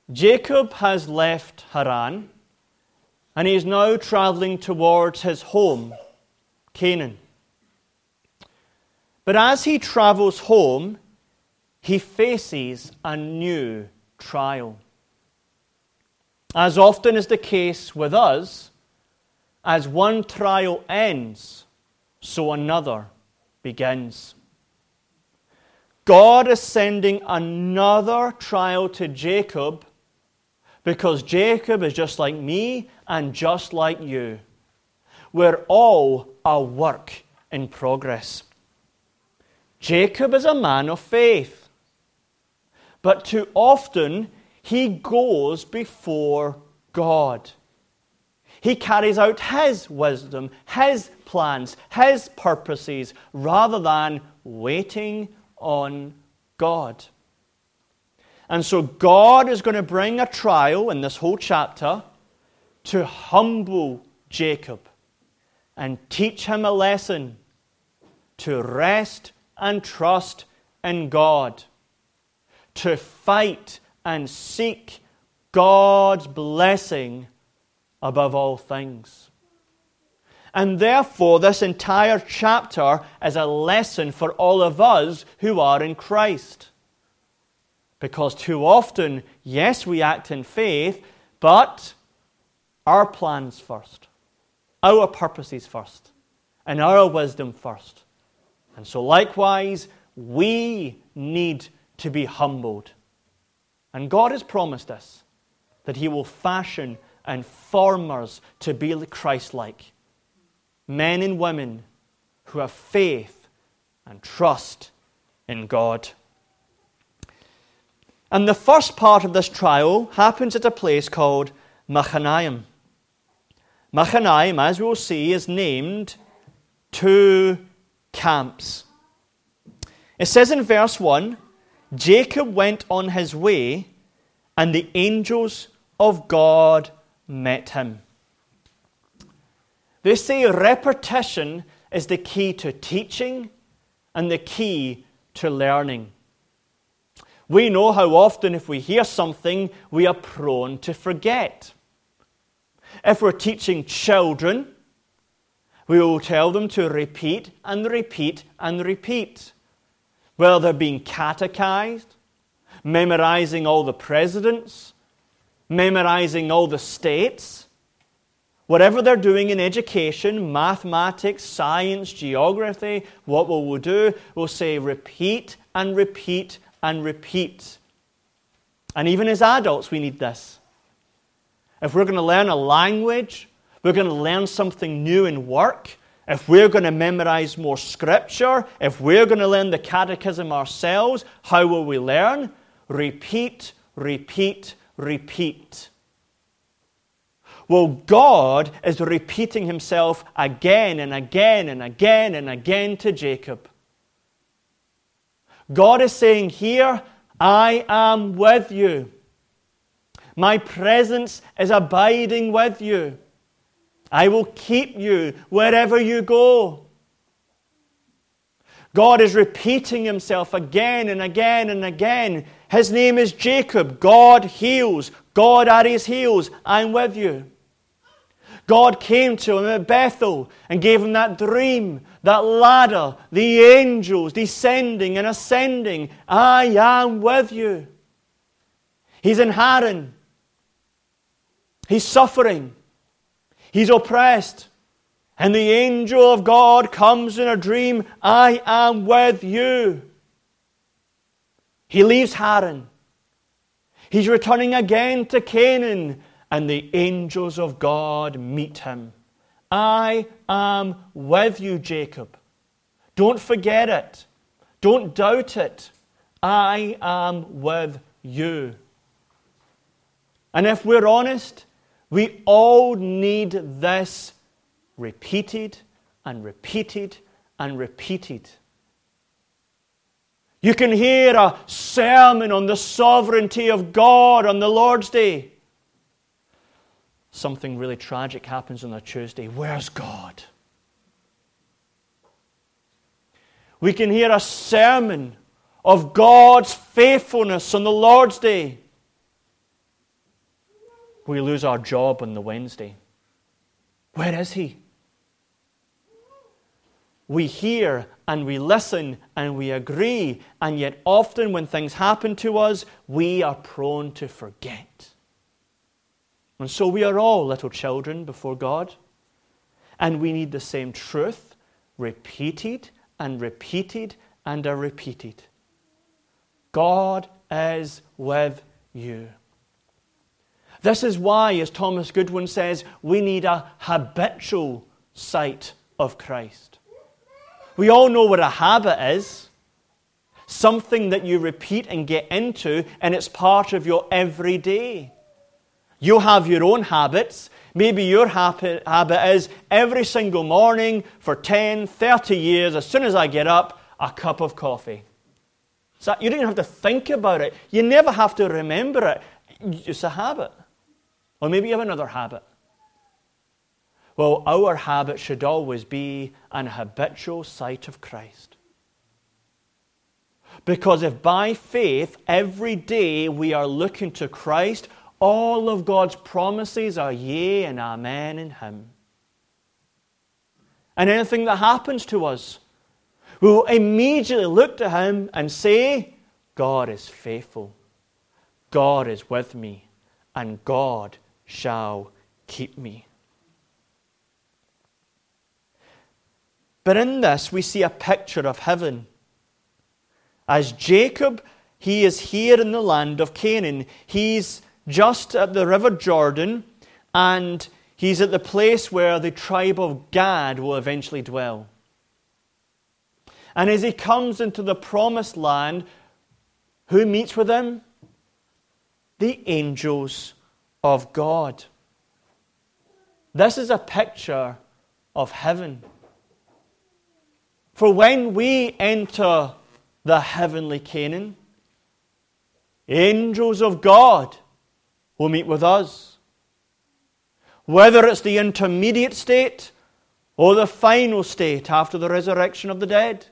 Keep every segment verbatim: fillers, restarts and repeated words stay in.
Jacob has left Haran, and he is now traveling towards his home, Canaan. But as he travels home, he faces a new trial. As often is the case with us, as one trial ends, so another begins. God is sending another trial to Jacob because Jacob is just like me and just like you. We're all a work in progress. Jacob is a man of faith, but too often he goes before God. He carries out his wisdom, his plans, his purposes, rather than waiting on God. And so God is going to bring a trial in this whole chapter to humble Jacob and teach him a lesson to rest and trust in God, to fight and seek God's blessing above all things. And therefore, this entire chapter is a lesson for all of us who are in Christ. Because too often, yes, we act in faith, but our plans first, our purposes first, and our wisdom first. And so likewise, we need to be humbled. And God has promised us that He will fashion and form us to be Christ-like. Men and women who have faith and trust in God. And the first part of this trial happens at a place called Mahanaim. Mahanaim, as we will see, is named two camps. It says in verse one, Jacob went on his way, and the angels of God met him. They say repetition is the key to teaching and the key to learning. We know how often if we hear something, we are prone to forget. If we're teaching children, we will tell them to repeat and repeat and repeat. Whether they're being catechized, memorizing all the presidents, memorizing all the states, whatever they're doing in education, mathematics, science, geography, what will we do? We'll say repeat and repeat and repeat. And even as adults, we need this. If we're going to learn a language, we're going to learn something new in work, if we're going to memorize more scripture, if we're going to learn the catechism ourselves, how will we learn? Repeat, repeat, repeat. Well, God is repeating Himself again and again and again and again to Jacob. God is saying here, I am with you. My presence is abiding with you. I will keep you wherever you go. God is repeating Himself again and again and again. His name is Jacob. God heals. God at His heels. I'm with you. God came to him at Bethel and gave him that dream, that ladder, the angels descending and ascending. I am with you. He's in Haran. He's suffering. He's oppressed. And the angel of God comes in a dream. I am with you. He leaves Haran. He's returning again to Canaan. And the angels of God meet him. I am with you, Jacob. Don't forget it. Don't doubt it. I am with you. And if we're honest, we all need this repeated and repeated and repeated. You can hear a sermon on the sovereignty of God on the Lord's Day. Something really tragic happens on a Tuesday. Where's God? We can hear a sermon of God's faithfulness on the Lord's Day. we lose our job on the Wednesday. Where is he? We hear and we listen and we agree, and yet often when things happen to us, we are prone to forget. And so we are all little children before God, and we need the same truth repeated and repeated and are repeated. God is with you. This is why, as Thomas Goodwin says, we need a habitual sight of Christ. We all know what a habit is. Something that you repeat and get into, and it's part of your everyday. You have your own habits. Maybe your habit, habit is every single morning for ten, thirty years, as soon as I get up, a cup of coffee. So you don't even have to think about it. You never have to remember it. It's a habit. Or maybe you have another habit. Well, our habit should always be an habitual sight of Christ. Because if by faith every day we are looking to Christ, all of God's promises are yea and amen in Him. And anything that happens to us, we will immediately look to Him and say, God is faithful, God is with me, and God shall keep me. But in this, we see a picture of heaven. As Jacob, he is here in the land of Canaan. He's just at the river Jordan, and he's at the place where the tribe of Gad will eventually dwell. And as he comes into the promised land, who meets with him? The angels of God. This is a picture of heaven. For when we enter the heavenly Canaan, angels of God will meet with us. Whether it's the intermediate state or the final state after the resurrection of the dead.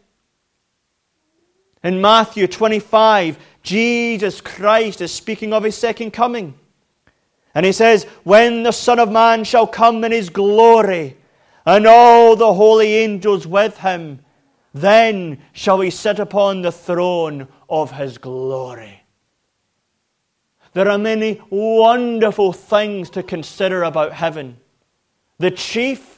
In Matthew twenty-five, Jesus Christ is speaking of His second coming. And He says, when the Son of Man shall come in His glory, and all the holy angels with Him, then shall He sit upon the throne of His glory. There are many wonderful things to consider about heaven. The chief,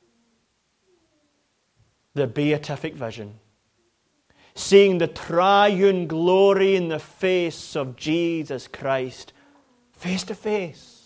the beatific vision. Seeing the triune glory in the face of Jesus Christ, face to face.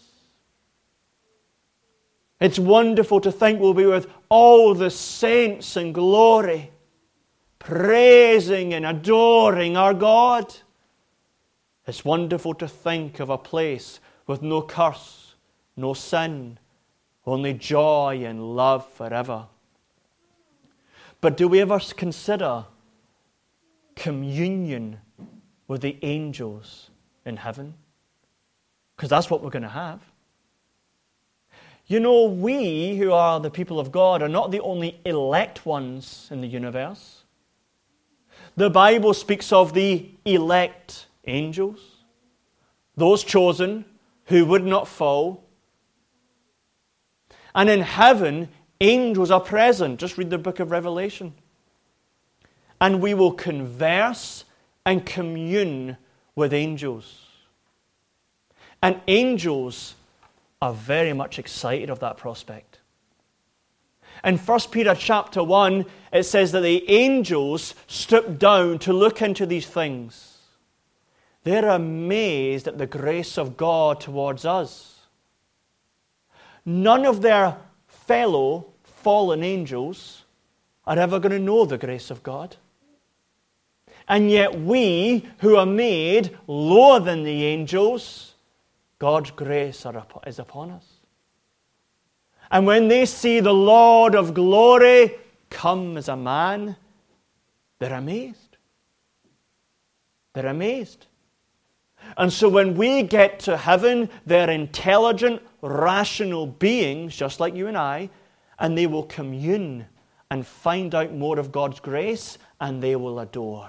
It's wonderful to think we'll be with all the saints in glory, praising and adoring our God. It's wonderful to think of a place with no curse, no sin, only joy and love forever. But do we ever consider communion with the angels in heaven? Because that's what we're going to have. You know, we who are the people of God are not the only elect ones in the universe. The Bible speaks of the elect angels, those chosen who would not fall. And in heaven, angels are present. Just read the book of Revelation. And we will converse and commune with angels. And angels are very much excited of that prospect. In First Peter chapter one, it says that the angels stoop down to look into these things. They're amazed at the grace of God towards us. None of their fellow fallen angels are ever going to know the grace of God. And yet we, who are made lower than the angels, God's grace is upon us. And when they see the Lord of glory come as a man, they're amazed. They're amazed. And so when we get to heaven, they're intelligent, rational beings, just like you and I, and they will commune and find out more of God's grace, and they will adore.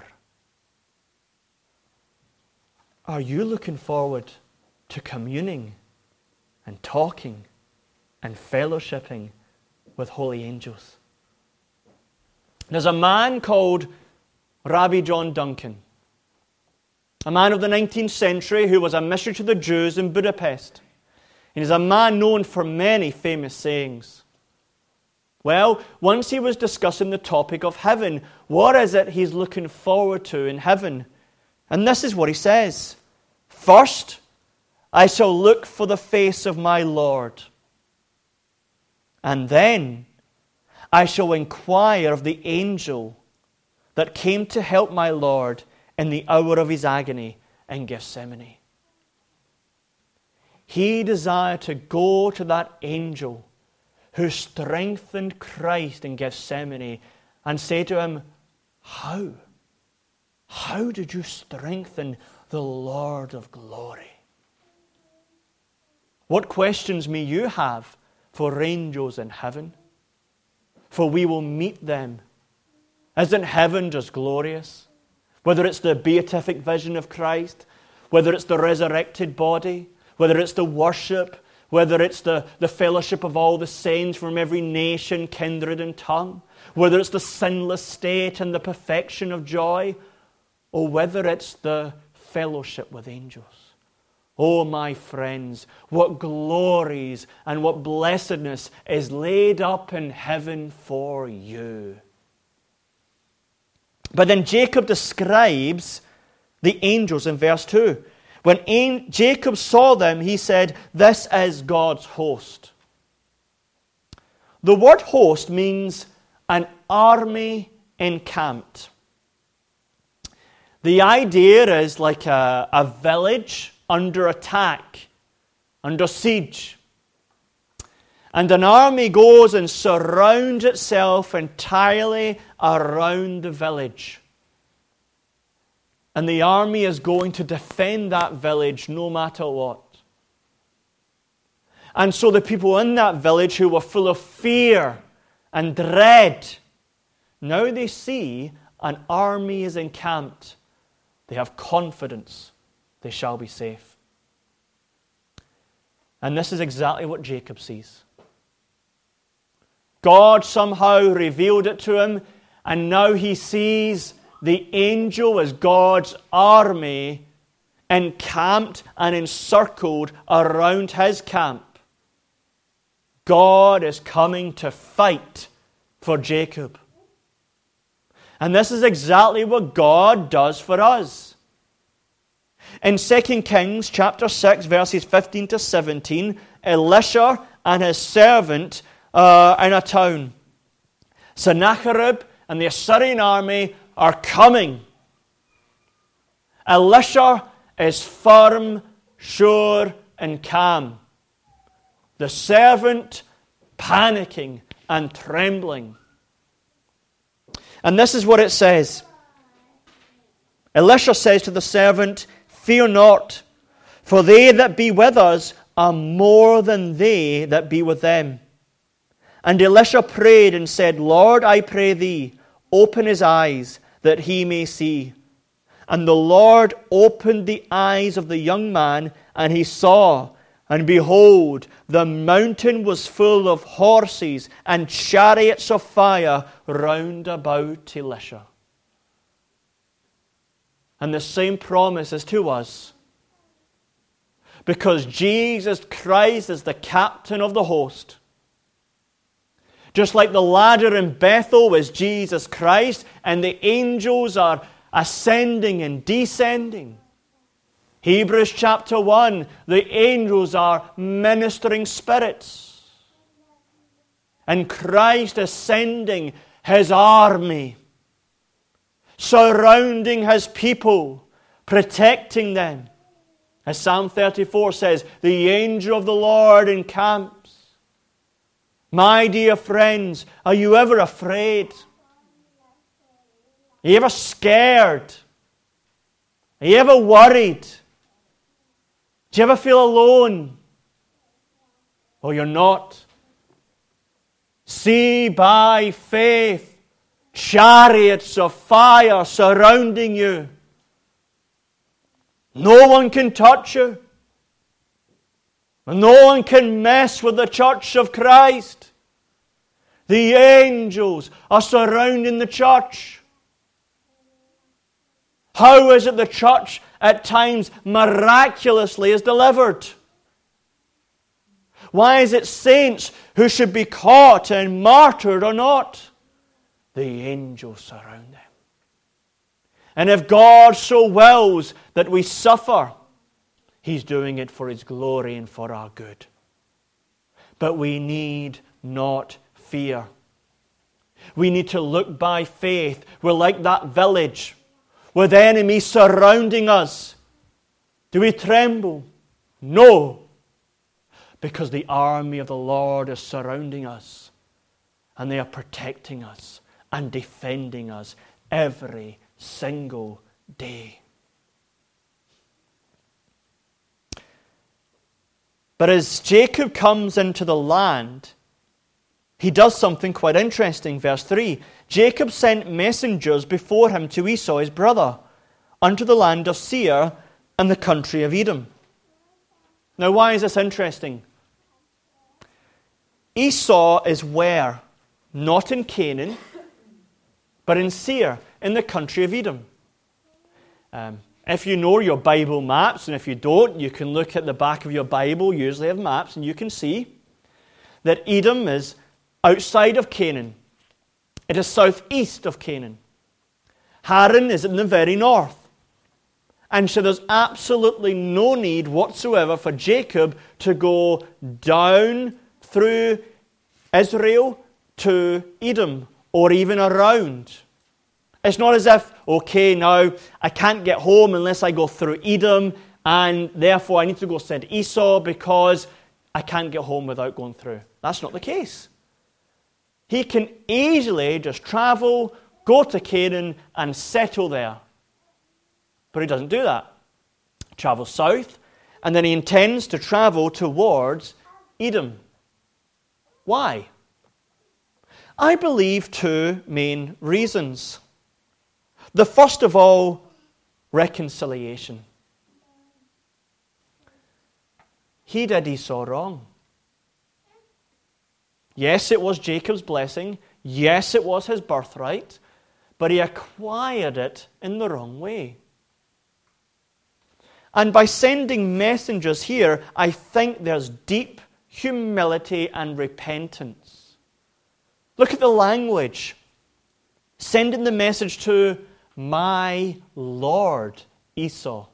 Are you looking forward to communing and talking and fellowshipping with holy angels. There's a man called Rabbi John Duncan, a man of the nineteenth century who was a missionary to the Jews in Budapest. He's a man known for many famous sayings. Well, once he was discussing the topic of heaven. What is it he's looking forward to in heaven? And this is what he says. First, I shall look for the face of my Lord. And then I shall inquire of the angel that came to help my Lord in the hour of his agony in Gethsemane. He desired to go to that angel who strengthened Christ in Gethsemane and say to him, How? How did you strengthen the Lord of glory? What questions may you have for angels in heaven? For we will meet them. Isn't heaven just glorious? Whether it's the beatific vision of Christ, whether it's the resurrected body, whether it's the worship, whether it's the, the fellowship of all the saints from every nation, kindred, and tongue, whether it's the sinless state and the perfection of joy, or whether it's the fellowship with angels. Oh, my friends, what glories and what blessedness is laid up in heaven for you. But then Jacob describes the angels in verse two. When An- Jacob saw them, he said, This is God's host. The word host means an army encamped. The idea is like a, a village under attack, under siege. And an army goes and surrounds itself entirely around the village. And the army is going to defend that village no matter what. And so the people in that village who were full of fear and dread, now they see an army is encamped. They have confidence they shall be safe. And this is exactly what Jacob sees. God somehow revealed it to him, and now he sees the angel as God's army encamped and encircled around his camp. God is coming to fight for Jacob. And this is exactly what God does for us. In Second Kings chapter six, verses fifteen to seventeen, Elisha and his servant are in a town. Sennacherib and the Assyrian army are coming. Elisha is firm, sure, and calm. The servant panicking and trembling. And this is what it says. Elisha says to the servant, Fear not, for they that be with us are more than they that be with them. And Elisha prayed and said, Lord, I pray thee, open his eyes, that he may see. And the Lord opened the eyes of the young man, and he saw, and behold, the mountain was full of horses and chariots of fire round about Elisha. And the same promise is to us. Because Jesus Christ is the captain of the host. Just like the ladder in Bethel was Jesus Christ, and the angels are ascending and descending. Hebrews chapter one, the angels are ministering spirits. And Christ is sending his army, surrounding his people, protecting them. As Psalm thirty-four says, the angel of the Lord encamps. My dear friends, are you ever afraid? Are you ever scared? Are you ever worried? Do you ever feel alone? Or you're not? See by faith chariots of fire surrounding you. No one can touch you. And no one can mess with the church of Christ. The angels are surrounding the church. How is it the church at times miraculously is delivered? Why is it saints who should be caught and martyred or not? The angels surround them. And if God so wills that we suffer, He's doing it for His glory and for our good. But we need not fear. We need to look by faith. We're like that village with enemies surrounding us. Do we tremble? No. Because the army of the Lord is surrounding us. And they are protecting us and defending us every single day. But as Jacob comes into the land, he does something quite interesting. Verse three. Jacob sent messengers before him to Esau his brother, unto the land of Seir and the country of Edom. Now why is this interesting? Esau is where? Not in Canaan, but in Seir, in the country of Edom. Um, if you know your Bible maps, and if you don't, you can look at the back of your Bible, usually have maps, and you can see that Edom is outside of Canaan. It is southeast of Canaan. Haran is in the very north. And so there's absolutely no need whatsoever for Jacob to go down through Israel to Edom or even around. It's not as if, okay, now I can't get home unless I go through Edom, and therefore I need to go send Esau because I can't get home without going through. That's not the case. He can easily just travel, go to Canaan, and settle there. But he doesn't do that. He travels south, and then he intends to travel towards Edom. Why? I believe two main reasons. The first of all, reconciliation. He did Esau wrong. Yes, it was Jacob's blessing. Yes, it was his birthright. But he acquired it in the wrong way. And by sending messengers here, I think there's deep humility and repentance. Look at the language. Sending the message to my Lord Esau.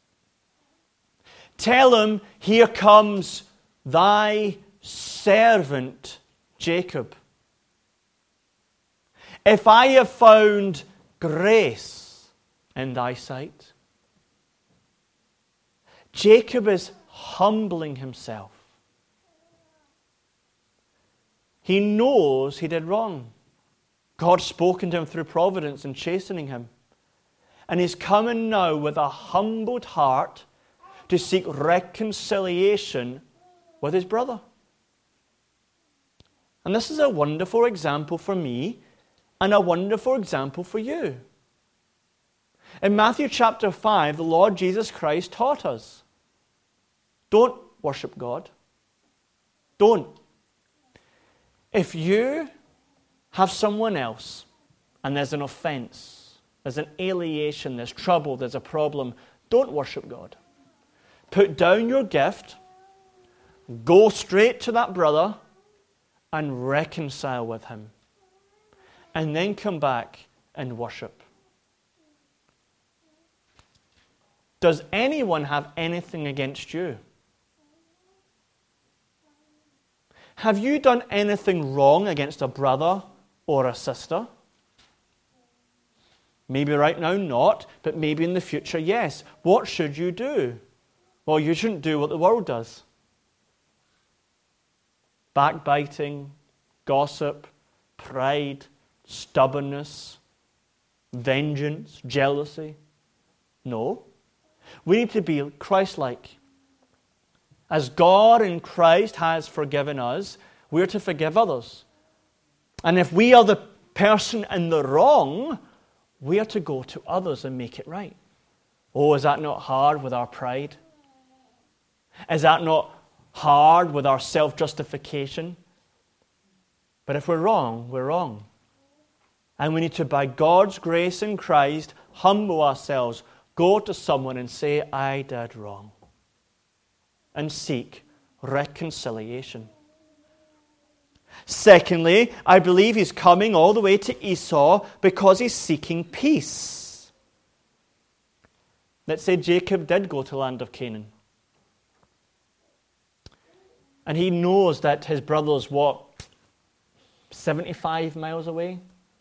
Tell him, here comes thy servant Jacob. If I have found grace in thy sight. Jacob is humbling himself. He knows he did wrong. God's spoken to him through providence and chastening him. And he's coming now with a humbled heart to seek reconciliation with his brother. And this is a wonderful example for me and a wonderful example for you. In Matthew chapter five, the Lord Jesus Christ taught us, don't worship God. Don't. If you have someone else and there's an offense, there's an alienation, there's trouble, there's a problem, don't worship God. Put down your gift, go straight to that brother and reconcile with him. And then come back and worship. Does anyone have anything against you? Have you done anything wrong against a brother or a sister? Maybe right now not, but maybe in the future, yes. What should you do? Well, you shouldn't do what the world does. Backbiting, gossip, pride, stubbornness, vengeance, jealousy. No. We need to be Christ-like. As God in Christ has forgiven us, we're to forgive others. And if we are the person in the wrong, we are to go to others and make it right. Oh, is that not hard with our pride? Is that not hard with our self-justification. But if we're wrong, we're wrong. And we need to, by God's grace in Christ, humble ourselves, go to someone and say, I did wrong. And seek reconciliation. Secondly, I believe he's coming all the way to Esau because he's seeking peace. Let's say Jacob did go to the land of Canaan. And he knows that his brother's, what, seventy-five miles away?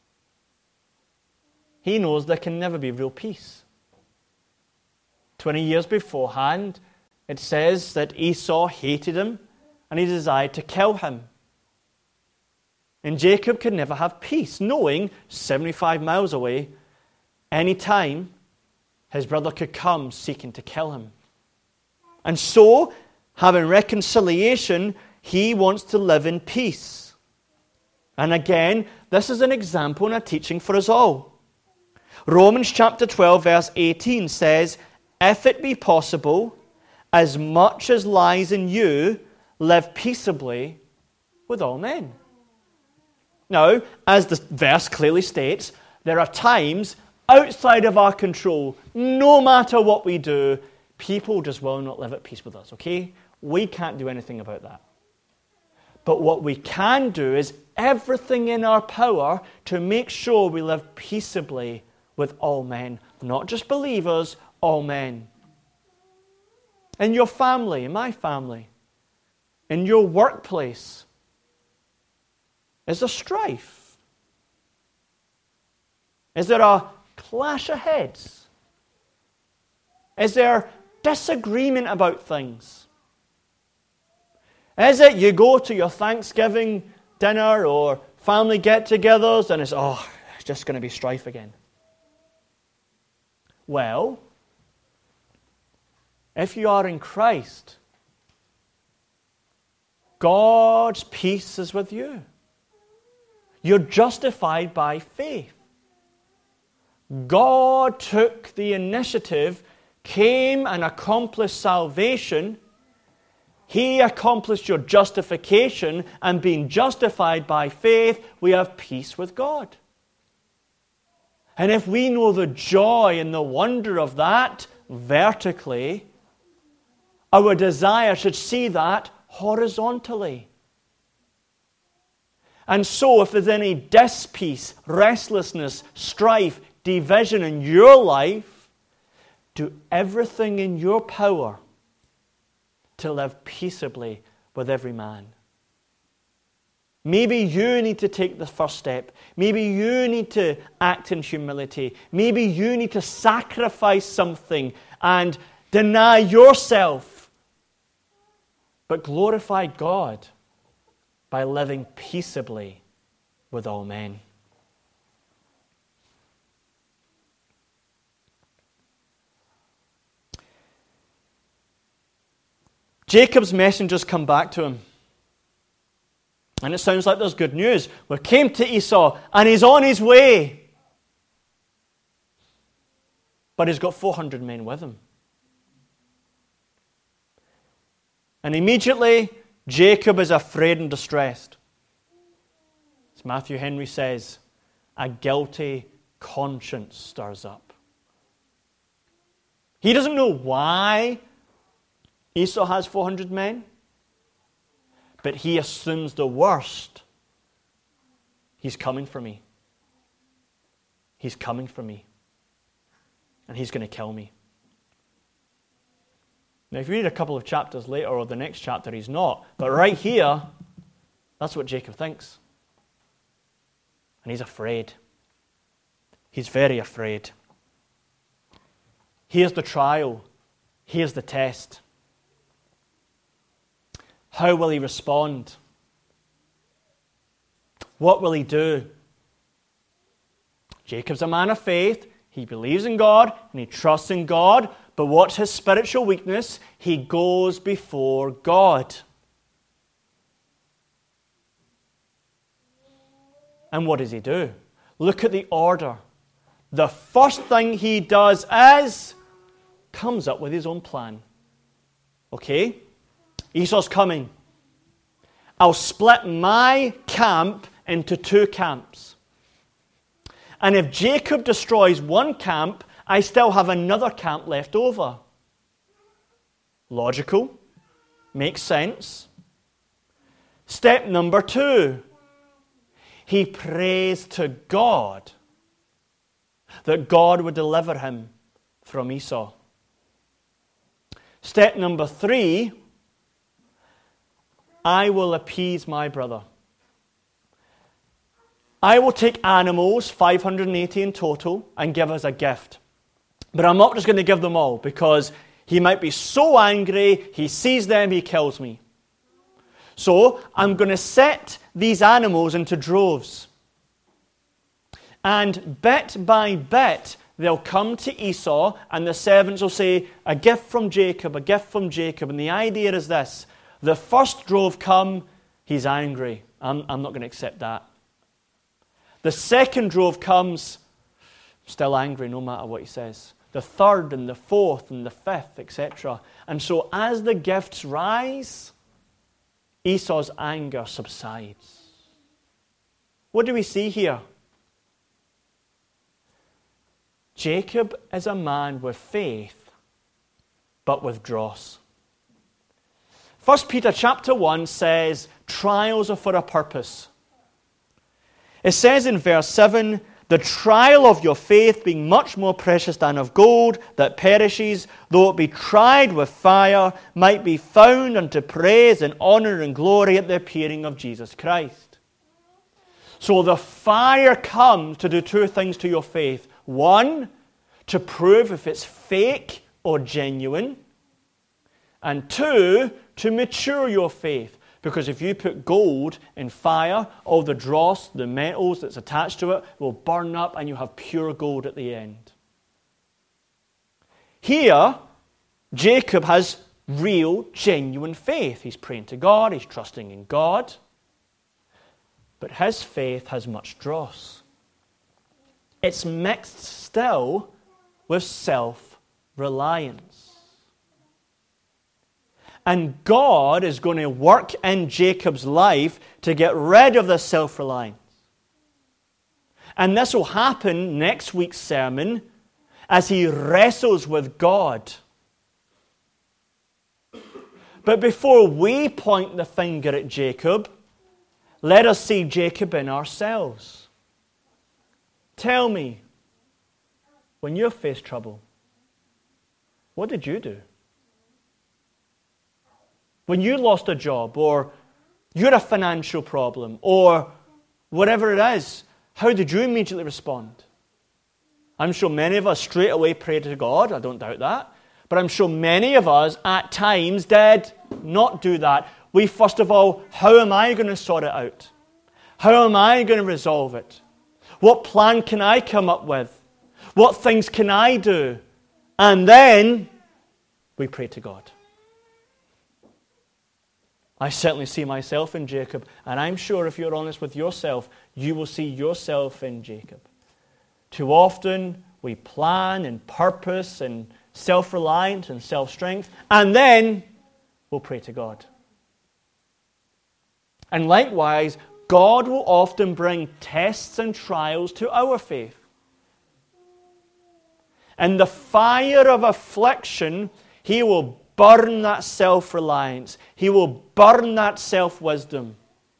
He knows there can never be real peace. Twenty years beforehand, it says that Esau hated him and he desired to kill him. And Jacob could never have peace, knowing seventy-five miles away, any time his brother could come seeking to kill him. And so, having reconciliation, he wants to live in peace. And again, this is an example and a teaching for us all. Romans chapter twelve, verse eighteen says, if it be possible, as much as lies in you, live peaceably with all men. Now, as the verse clearly states, there are times outside of our control, no matter what we do, people just will not live at peace with us, okay? We can't do anything about that. But what we can do is everything in our power to make sure we live peaceably with all men, not just believers, all men. In your family, in my family, in your workplace, is there strife? Is there a clash of heads? Is there disagreement about things? Is it you go to your Thanksgiving dinner or family get-togethers and it's, oh, it's just going to be strife again? Well, if you are in Christ, God's peace is with you. You're justified by faith. God took the initiative, came and accomplished salvation. He accomplished your justification, and being justified by faith, we have peace with God. And if we know the joy and the wonder of that vertically, our desire should see that horizontally. And so if there's any dispeace, restlessness, strife, division in your life, do everything in your power to live peaceably with every man. Maybe you need to take the first step. Maybe you need to act in humility. Maybe you need to sacrifice something and deny yourself, but glorify God by living peaceably with all men. Jacob's messengers come back to him. And it sounds like there's good news. We came to Esau and he's on his way. But he's got four hundred men with him. And immediately, Jacob is afraid and distressed. As Matthew Henry says, a guilty conscience stirs up. He doesn't know why Esau has four hundred men, but he assumes the worst. He's coming for me. He's coming for me. And he's going to kill me. Now, if you read a couple of chapters later, or the next chapter, he's not. But right here, that's what Jacob thinks. And he's afraid. He's very afraid. Here's the trial. Here's the test. How will he respond? What will he do? Jacob's a man of faith. He believes in God and he trusts in God. But what's his spiritual weakness? He goes before God. And what does he do? Look at the order. The first thing he does is comes up with his own plan. Okay? Esau's coming. I'll split my camp into two camps. And if Jacob destroys one camp, I still have another camp left over. Logical. Makes sense. Step number two. He prays to God that God would deliver him from Esau. Step number three. I will appease my brother. I will take animals, five hundred eighty in total, and give as a gift. But I'm not just going to give them all, because he might be so angry, he sees them, he kills me. So I'm going to set these animals into droves. And bit by bit, they'll come to Esau, and the servants will say, a gift from Jacob, a gift from Jacob. And the idea is this: the first drove come, he's angry. I'm, I'm not going to accept that. The second drove comes, still angry no matter what he says. The third and the fourth and the fifth, et cetera. And so as the gifts rise, Esau's anger subsides. What do we see here? Jacob is a man with faith, but with dross. First Peter chapter one says, trials are for a purpose. It says in verse seven, the trial of your faith being much more precious than of gold that perishes, though it be tried with fire, might be found unto praise and honor and glory at the appearing of Jesus Christ. So the fire comes to do two things to your faith. One, to prove if it's fake or genuine. And two, to mature your faith. Because if you put gold in fire, all the dross, the metals that's attached to it, will burn up and you have pure gold at the end. Here, Jacob has real, genuine faith. He's praying to God, he's trusting in God. But his faith has much dross. It's mixed still with self-reliance. And God is going to work in Jacob's life to get rid of this self-reliance. And this will happen next week's sermon as he wrestles with God. But before we point the finger at Jacob, let us see Jacob in ourselves. Tell me, when you faced trouble, what did you do? When you lost a job, or you had a financial problem, or whatever it is, how did you immediately respond? I'm sure many of us straight away prayed to God, I don't doubt that. But I'm sure many of us at times did not do that. We first of all, how am I going to sort it out? How am I going to resolve it? What plan can I come up with? What things can I do? And then we pray to God. I certainly see myself in Jacob, and I'm sure if you're honest with yourself, you will see yourself in Jacob. Too often, we plan and purpose and self-reliance and self-strength, and then we'll pray to God. And likewise, God will often bring tests and trials to our faith. In the fire of affliction, He will burn that self-reliance. He will burn that self-wisdom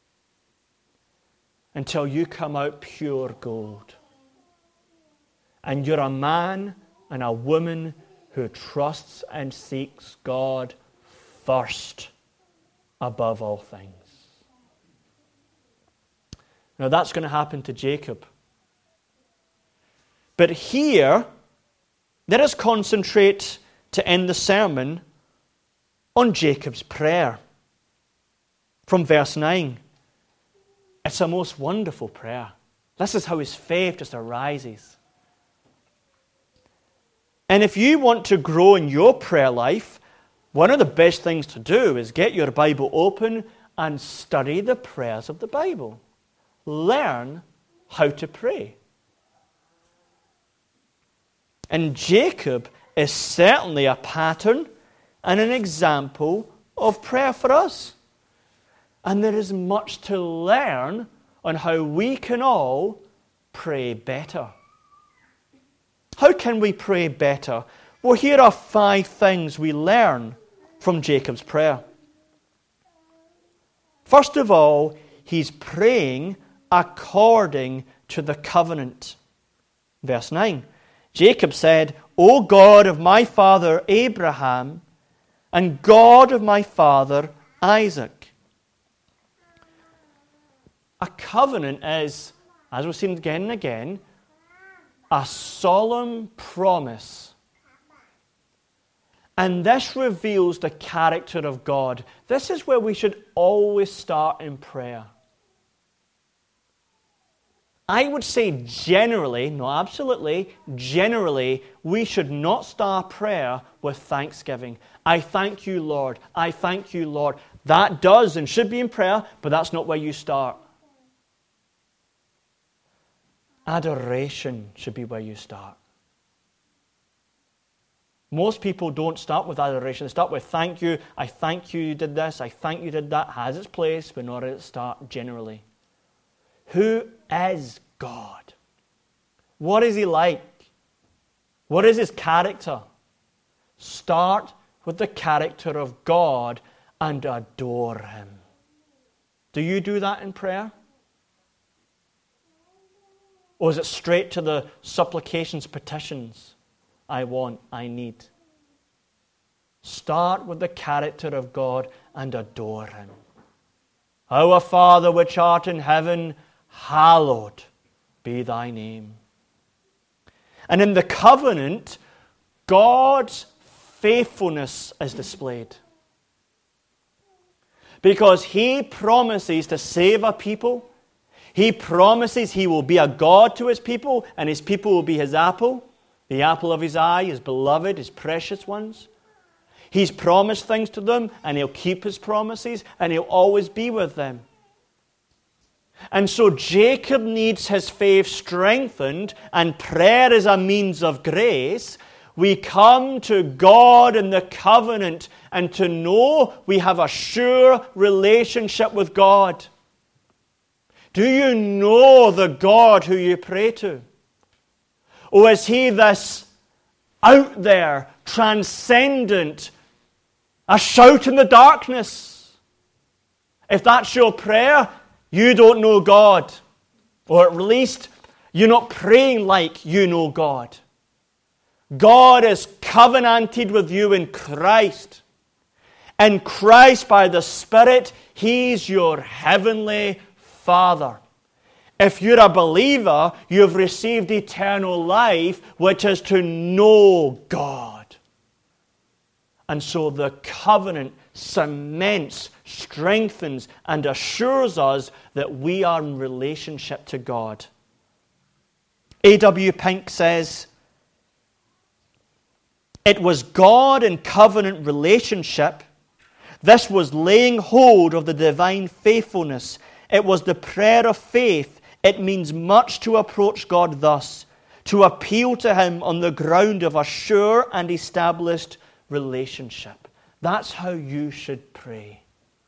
until you come out pure gold. And you're a man and a woman who trusts and seeks God first above all things. Now that's going to happen to Jacob. But here, let us concentrate to end the sermon on Jacob's prayer. From verse nine. It's a most wonderful prayer. This is how his faith just arises. And if you want to grow in your prayer life, one of the best things to do is get your Bible open and study the prayers of the Bible. Learn how to pray. And Jacob is certainly a pattern and an example of prayer for us. And there is much to learn on how we can all pray better. How can we pray better? Well, here are five things we learn from Jacob's prayer. First of all, he's praying according to the covenant. Verse nine, Jacob said, O God of my father Abraham, and God of my father Isaac. A covenant is, as we've seen again and again, a solemn promise. And this reveals the character of God. This is where we should always start in prayer. I would say generally, not absolutely, generally, we should not start prayer with thanksgiving. I thank you, Lord. I thank you, Lord. That does and should be in prayer, but that's not where you start. Adoration should be where you start. Most people don't start with adoration. They start with thank you. I thank you you did this. I thank you did that. Has its place, but not at its start generally. Who is God? What is he like? What is his character? Start with the character of God and adore him. Do you do that in prayer? Or is it straight to the supplications, petitions? I want, I need. Start with the character of God and adore him. Our Father which art in heaven, hallowed be thy name. And in the covenant, God's faithfulness is displayed. Because he promises to save a people. He promises he will be a God to his people, and his people will be his apple, the apple of his eye, his beloved, his precious ones. He's promised things to them, and he'll keep his promises, and he'll always be with them. And so Jacob needs his faith strengthened, and prayer is a means of grace. We come to God in the covenant, and to know we have a sure relationship with God. Do you know the God who you pray to? Or is he this out there, transcendent, a shout in the darkness? If that's your prayer, you don't know God. Or at least, you're not praying like you know God. God is covenanted with you in Christ. In Christ, by the Spirit, he's your heavenly Father. If you're a believer, you've received eternal life, which is to know God. And so the covenant cements, strengthens, and assures us that we are in relationship to God. A W Pink says, it was God in covenant relationship. This was laying hold of the divine faithfulness. It was the prayer of faith. It means much to approach God thus, to appeal to him on the ground of a sure and established relationship. That's how you should pray.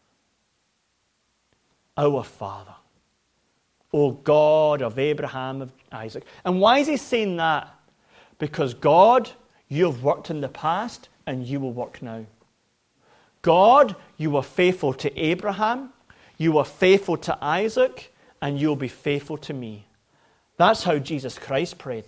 Our Father, O God of Abraham, of Isaac. And why is he saying that? Because God, you have worked in the past and you will work now. God, you were faithful to Abraham, you were faithful to Isaac, and you'll be faithful to me. That's how Jesus Christ prayed.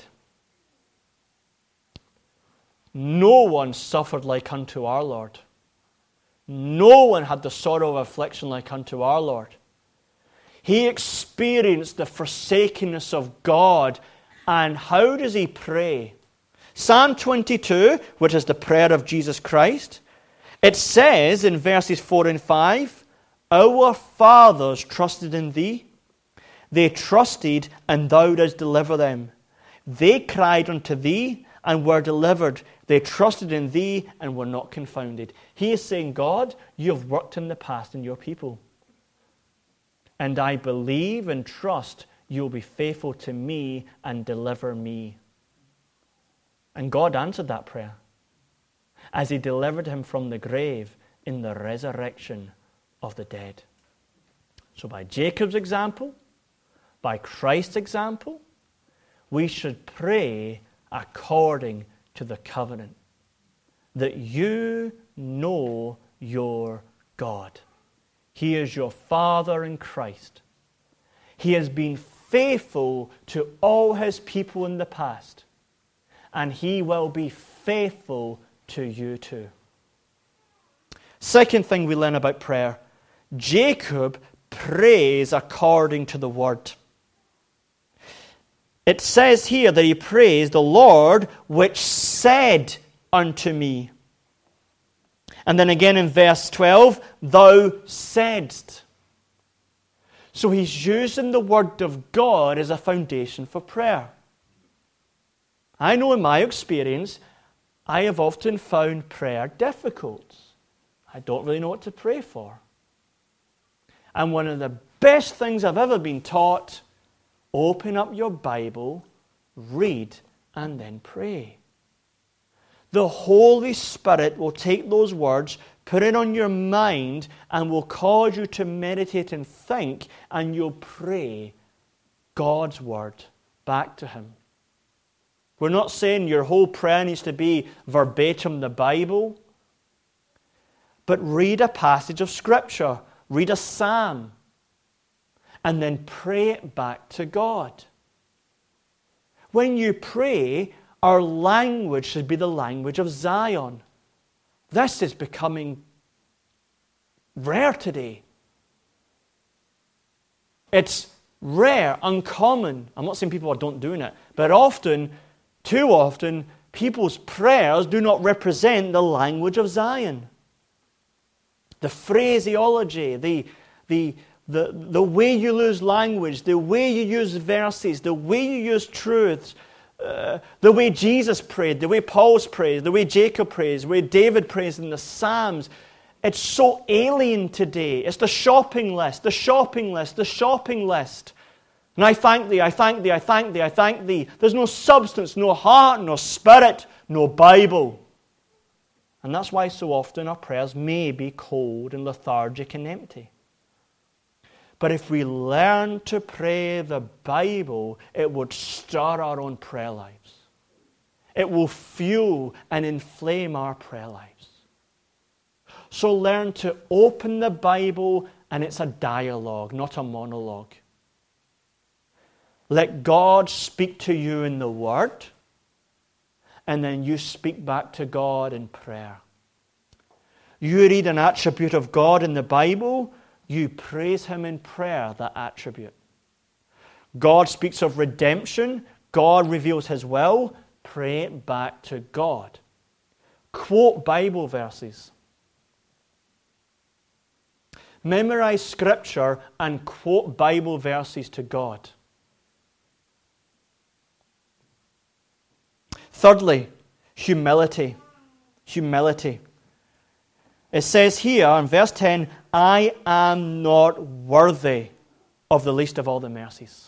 No one suffered like unto our Lord. No one had the sorrow of affliction like unto our Lord. He experienced the forsakenness of God. And how does he pray? Psalm twenty-two, which is the prayer of Jesus Christ, it says in verses four and five, our fathers trusted in thee. They trusted, and thou didst deliver them. They cried unto thee, and were delivered. They trusted in thee, and were not confounded. He is saying, God, you have worked in the past in your people. And I believe and trust you'll be faithful to me and deliver me. And God answered that prayer. As he delivered him from the grave, in the resurrection of the dead. So by Jacob's example, by Christ's example, we should pray according to the covenant, that you know your God. He is your Father in Christ. He has been faithful to all his people in the past, and he will be faithful to you too. Second thing we learn about prayer, Jacob prays according to the word. It says here that he prays, the Lord which said unto me. And then again in verse twelve, thou saidst. So he's using the word of God as a foundation for prayer. I know in my experience, I have often found prayer difficult. I don't really know what to pray for. And one of the best things I've ever been taught, open up your Bible, read, and then pray. The Holy Spirit will take those words, put it on your mind, and will cause you to meditate and think, and you'll pray God's word back to him. We're not saying your whole prayer needs to be verbatim the Bible, but read a passage of Scripture, read a psalm, and then pray it back to God. When you pray, our language should be the language of Zion. This is becoming rare today. It's rare, uncommon. I'm not saying people don't doing it, but often, too often, people's prayers do not represent the language of Zion. The phraseology, the, the, the, the way you use language, the way you use verses, the way you use truths, uh, the way Jesus prayed, the way Paul's prayed, the way Jacob prays, the way David prays in the Psalms. It's so alien today. It's the shopping list, the shopping list, the shopping list. And I thank thee, I thank thee, I thank thee, I thank thee. There's no substance, no heart, no spirit, no Bible. And that's why so often our prayers may be cold and lethargic and empty. But if we learn to pray the Bible, it would start our own prayer lives. It will fuel and inflame our prayer lives. So learn to open the Bible, and it's a dialogue, not a monologue. Let God speak to you in the Word, and then you speak back to God in prayer. You read an attribute of God in the Bible, you praise him in prayer, that attribute. God speaks of redemption, God reveals his will, pray it back to God. Quote Bible verses. Memorize Scripture and quote Bible verses to God. Thirdly, humility. Humility. It says here in verse ten, I am not worthy of the least of all the mercies.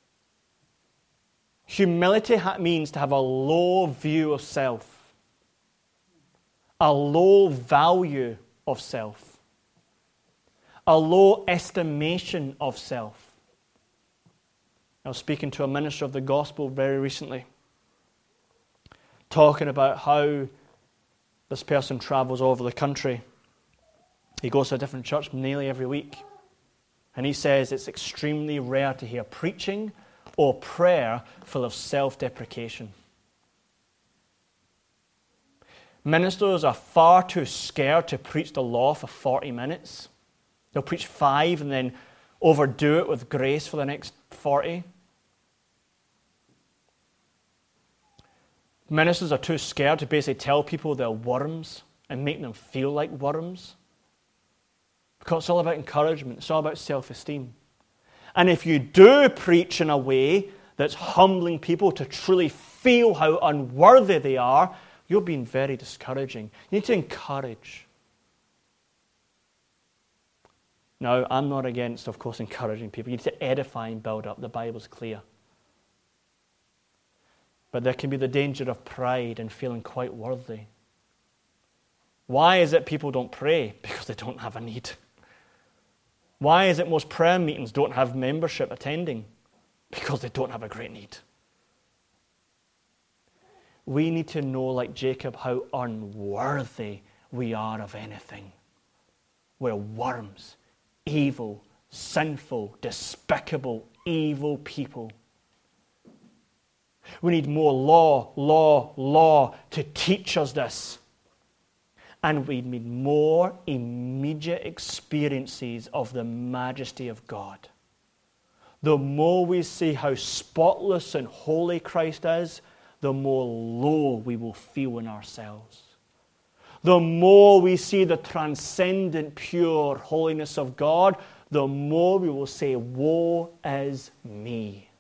Humility means to have a low view of self, a low value of self, a low estimation of self. I was speaking to a minister of the gospel very recently, talking about how this person travels all over the country. He goes to a different church nearly every week. And he says it's extremely rare to hear preaching or prayer full of self-deprecation. Ministers are far too scared to preach the law for forty minutes. They'll preach five and then overdo it with grace for the next forty. Ministers are too scared to basically tell people they're worms and make them feel like worms. Because it's all about encouragement. It's all about self-esteem. And if you do preach in a way that's humbling people to truly feel how unworthy they are, you're being very discouraging. You need to encourage. Now, I'm not against, of course, encouraging people. You need to edify and build up. The Bible's clear. But there can be the danger of pride and feeling quite worthy. Why is it people don't pray? Because they don't have a need. Why is it most prayer meetings don't have membership attending? Because they don't have a great need. We need to know, like Jacob, how unworthy we are of anything. We're worms, evil, sinful, despicable, evil people. We need more law, law, law to teach us this. And we need more immediate experiences of the majesty of God. The more we see how spotless and holy Christ is, the more low we will feel in ourselves. The more we see the transcendent, pure holiness of God, the more we will say, woe is me.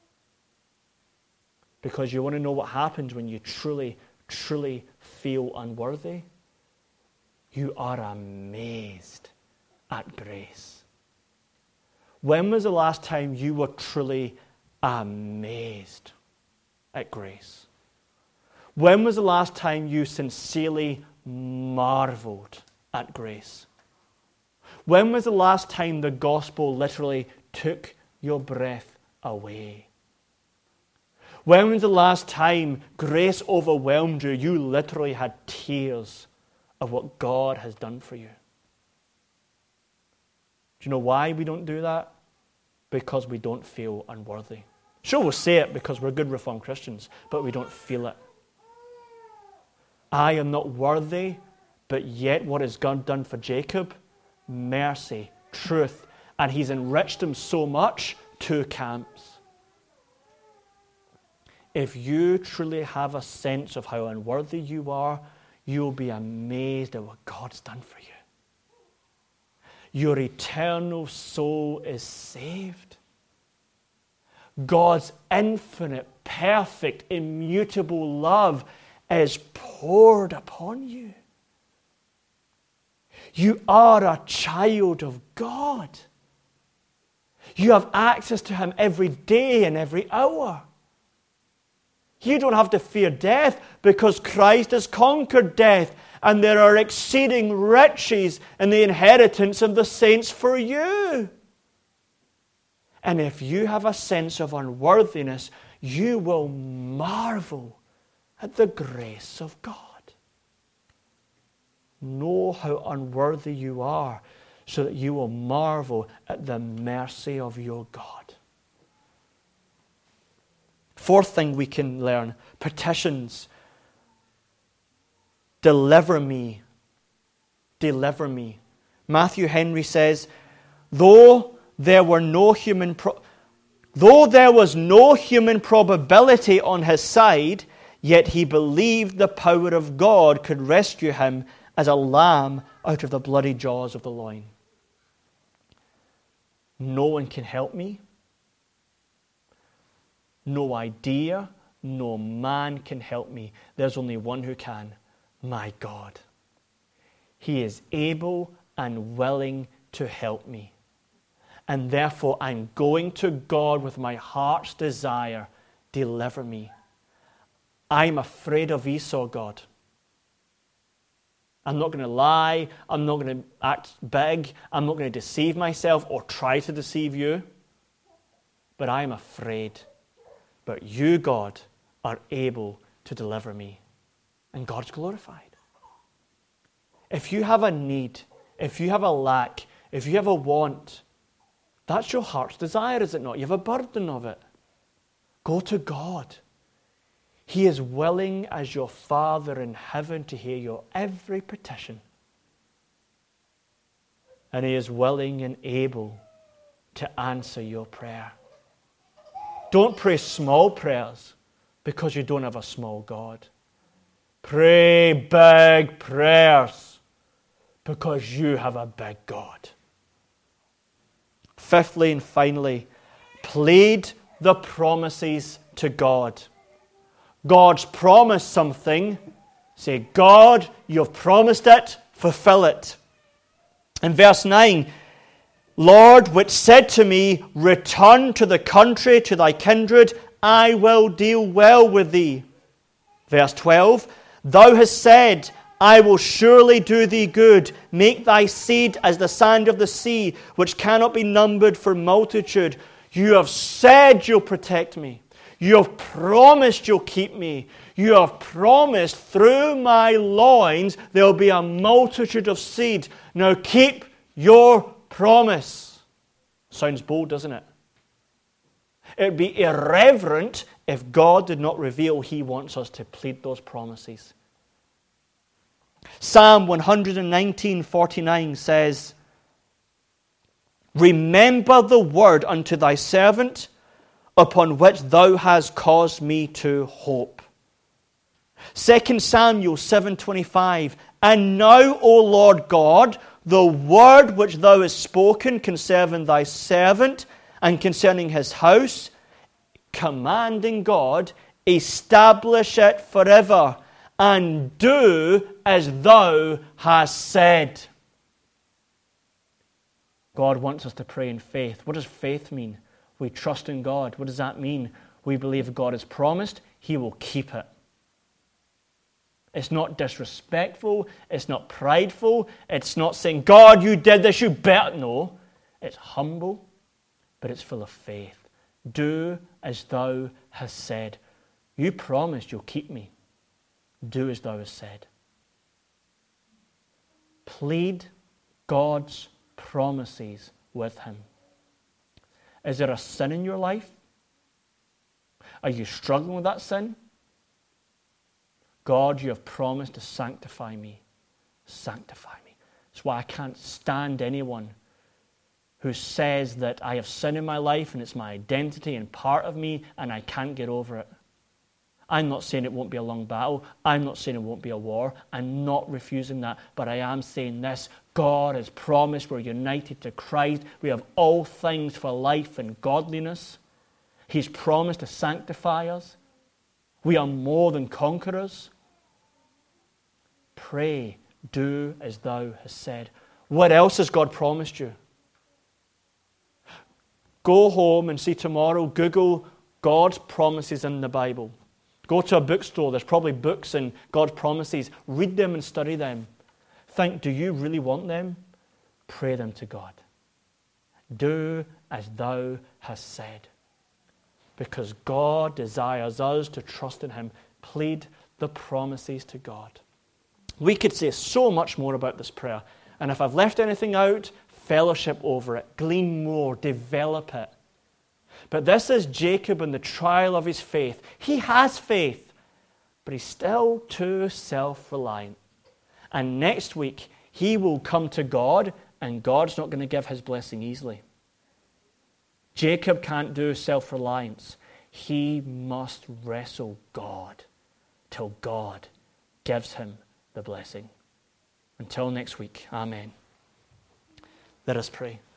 Because you want to know what happens when you truly, truly feel unworthy? You are amazed at grace. When was the last time you were truly amazed at grace? When was the last time you sincerely marveled at grace? When was the last time the gospel literally took your breath away? When was the last time grace overwhelmed you? You literally had tears of what God has done for you. Do you know why we don't do that? Because we don't feel unworthy. Sure, we'll say it because we're good Reformed Christians, but we don't feel it. I am not worthy, but yet what has God done for Jacob? Mercy, truth, and he's enriched him so much, two camps. If you truly have a sense of how unworthy you are, you'll be amazed at what God's done for you. Your eternal soul is saved. God's infinite, perfect, immutable love is poured upon you. You are a child of God. You have access to Him every day and every hour. You don't have to fear death because Christ has conquered death, and there are exceeding riches in the inheritance of the saints for you. And if you have a sense of unworthiness, you will marvel at the grace of God. Know how unworthy you are so that you will marvel at the mercy of your God. Fourth thing we can learn, petitions. Deliver me. Deliver me. Matthew Henry says, though there were no human pro- though there was no human probability on his side, yet he believed the power of God could rescue him as a lamb out of the bloody jaws of the lion. No one can help me. No idea, no man can help me. There's only one who can, my God. He is able and willing to help me. And therefore I'm going to God with my heart's desire, deliver me. I'm afraid of Esau, God. I'm not going to lie. I'm not going to act big. I'm not going to deceive myself or try to deceive you. But I'm afraid. But you, God, are able to deliver me. And God's glorified. If you have a need, if you have a lack, if you have a want, that's your heart's desire, is it not? You have a burden of it. Go to God. He is willing as your Father in heaven to hear your every petition. And He is willing and able to answer your prayer. Don't pray small prayers because you don't have a small God. Pray big prayers because you have a big God. Fifthly and finally, plead the promises to God. God's promised something. Say, God, you've promised it, fulfill it. In verse nine, Lord, which said to me, return to the country, to thy kindred, I will deal well with thee. Verse twelve, thou hast said, I will surely do thee good, make thy seed as the sand of the sea, which cannot be numbered for multitude. You have said you'll protect me. You have promised you'll keep me. You have promised through my loins there will be a multitude of seed. Now keep your promise. Sounds bold, doesn't it? It would be irreverent if God did not reveal He wants us to plead those promises. Psalm one nineteen forty-nine says, remember the word unto thy servant, upon which thou hast caused me to hope. Second Samuel seven twenty-five, and now, O Lord God, the word which thou hast spoken concerning thy servant and concerning his house, commanding God, establish it forever, and do as thou hast said. God wants us to pray in faith. What does faith mean? We trust in God. What does that mean? We believe God has promised, He will keep it. It's not disrespectful. It's not prideful. It's not saying, God, you did this, you better. No. It's humble, but it's full of faith. Do as thou hast said. You promised you'll keep me. Do as thou hast said. Plead God's promises with Him. Is there a sin in your life? Are you struggling with that sin? God, you have promised to sanctify me. Sanctify me. That's why I can't stand anyone who says that I have sin in my life and it's my identity and part of me and I can't get over it. I'm not saying it won't be a long battle. I'm not saying it won't be a war. I'm not refusing that. But I am saying this. God has promised we're united to Christ. We have all things for life and godliness. He's promised to sanctify us. We are more than conquerors. Pray, do as thou hast said. What else has God promised you? Go home and see tomorrow, Google God's promises in the Bible. Go to a bookstore, there's probably books and God's promises. Read them and study them. Think, do you really want them? Pray them to God. Do as thou hast said. Because God desires us to trust in Him. Plead the promises to God. We could say so much more about this prayer. And if I've left anything out, fellowship over it. Glean more. Develop it. But this is Jacob in the trial of his faith. He has faith, but he's still too self-reliant. And next week, he will come to God, and God's not going to give his blessing easily. Jacob can't do self-reliance. He must wrestle God till God gives him the blessing. Until next week, amen. Let us pray.